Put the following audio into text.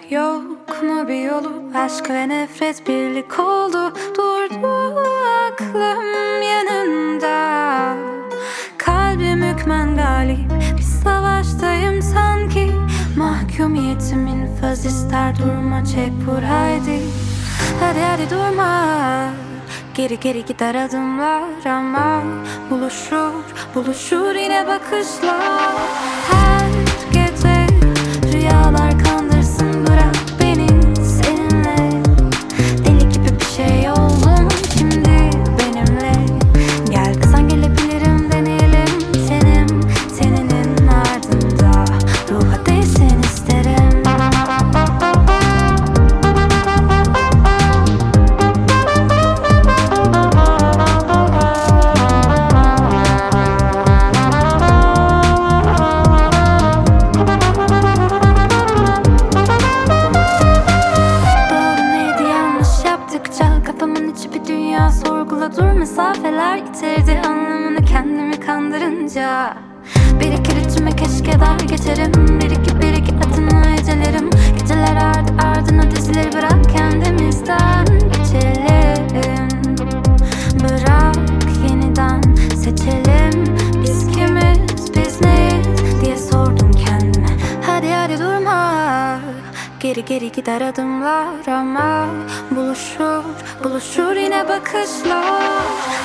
Yok mu bir yolu? Aşk ve nefret birlik oldu. Durdu aklım yanında. Kalbim hükmen galip. Bir savaştayım sanki. Mahkumiyetimin faz ister. Durma, çek vur haydi. Hadi hadi durma. Geri geri gider adımlar ama buluşur, buluşur yine bakışlar. Her gece rüyalar kandırsın, bırak beni seninle. Deli gibi bir şey oldum şimdi benimle. Gel desen gelebilirim, deneyelim. Seninin ardında ruha değsin isterim. Kafamın içi bir dünya, sorgula dur, mesafeler yitirdi anlamını kendimi kandırınca. Birikir içime keşke dar geçerim, bir iki atına ecelerim. Geceler ardı ardına dizileri, bırak kendimizden geçelim. Bırak yeniden seçelim, biz kimiz, biz neyiz diye sordum kendime. Hadi hadi durma. Geri geri gider adımlar ama buluşur, buluşur yine bakışlar.